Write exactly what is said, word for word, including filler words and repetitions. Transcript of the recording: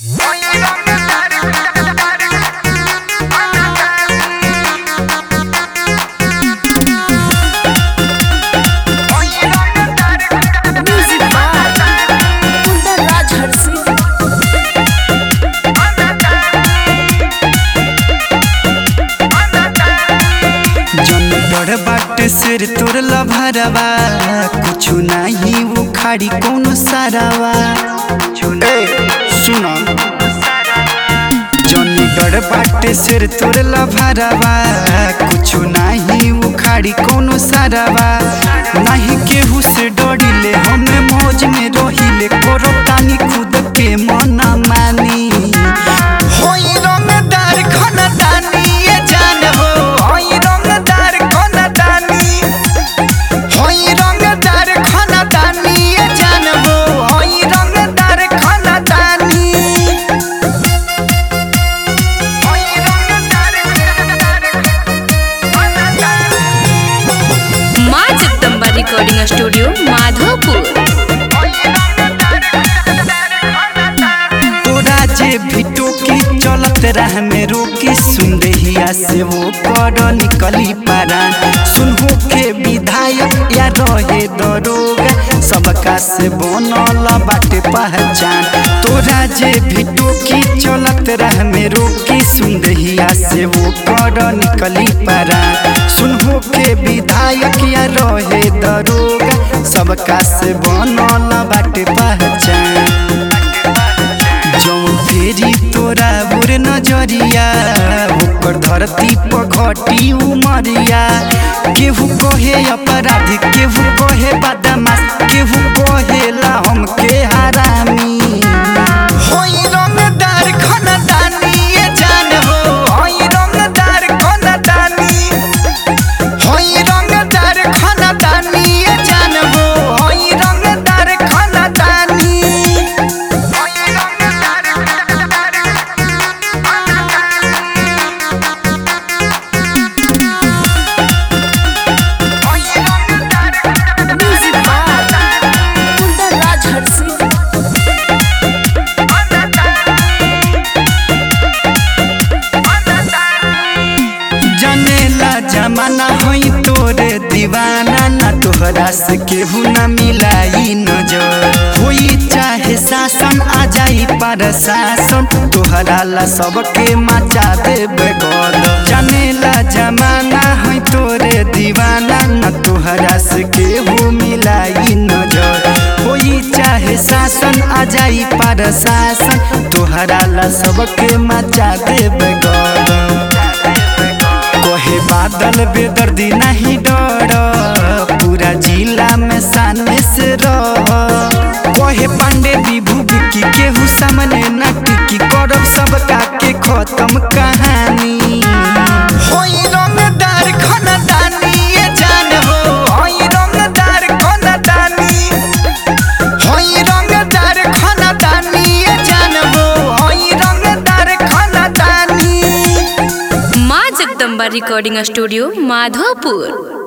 सिर तोड़ला भरवा कुछु नहीं उखाड़ी कोनो सारावा सुना जनी डर बाटे सिर तोड़ला भरवा कुछु नहीं उखाड़ी कोनो सारावा नहीं केहू से डरिले हमें मौज में रहिले करो तानी खुद के मना मानी होई रंगदार खाना दानी ये जान हो होई रंगदार खाना दानी होई रंगदार खाना दानी ये जान हो होई रंगदार खाना दानी होई रंगदार खाना दानी। माँ जगदम्बा रिकॉर्डिंग स्टूडियो माधोपुर। जे भिटो की चलत राह में रोकी सुन रहिया से वो कर निकली पारा सुनहु के विधायक या रहे दरोगा सबका से बनल बाटे पहचान तोरा जे भिटो की चलत राह में रोकी सुन रहिया से वो कर निकली पारा सुनहु के विधायक या रहे दरोगा सबका से बनल बाटे पहचान फेरी तोरा बुर नजरिया ऊपर धरती पर घटी उमरिया केहू कहे अपराधी केहू कहे बदमाश केहू कहेला हमके हरामी होई रंगदार खाना दानी ये जान हो होई रंगदार खाना दानी होई रंगदार खाना दानी ये जान हो होई रंगदार खाना दानी। जमाना होई तोरे दीवाना ना तोहरा से केहू ना मिलाई नजर होई चाहे शासन आ जाई पर शासन तोहरा ला सबके मचा देबे गल जानेला जमाना होई तोरे दीवाना ना तोहरा से केहू मिलाई नजर होई चाहे शासन आ जाई पर शासन तोहरा ला सबके मचा देबे गल कहे बादल बेदर्दी नहीं डर पूरा जिला में सामने से रह कहे पांडे विभू की केहू सामने न टिकी करब सबका के खत्म कहानी होई रंगदार खाना दानी ये जान हो होई रंगदार खाना दानी होई रंगदार खाना दानी ये जान हो होई रंगदार खाना दानी। माँ जगदम्बा रिकॉर्डिंग स्टूडियो माधोपुर।